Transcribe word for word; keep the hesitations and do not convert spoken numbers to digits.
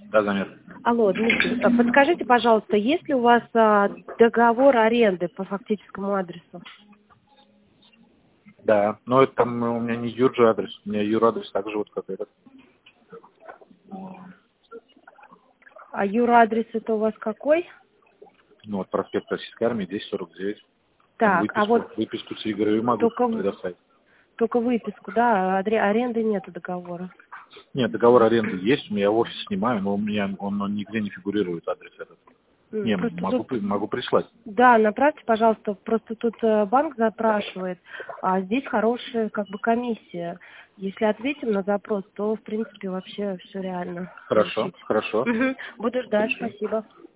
Да, замер. Алло, Дмитрий, а подскажите, пожалуйста, есть ли у вас а, договор аренды по фактическому адресу? Да, но это там у меня не юрджи адрес, у меня юрадрес так же вот как этот. А юрадрес это у вас какой? Ну вот проспект Российской Армии, десять сорок девять. Там Так, а выписку, вот выписку с игры могу только, предоставить. только выписку, да, адре- аренды нету договора. Нет, договор аренды есть, я офис снимаю, но у меня он, он нигде не фигурирует, адрес этот. М, Не, Просто могу, тут, при- могу прислать. да, направьте, пожалуйста, просто тут э, банк запрашивает, а здесь хорошая как бы комиссия. Если ответим на запрос, то в принципе вообще все реально Хорошо, получить. хорошо. Мгм. Буду ждать, Пришлю. спасибо.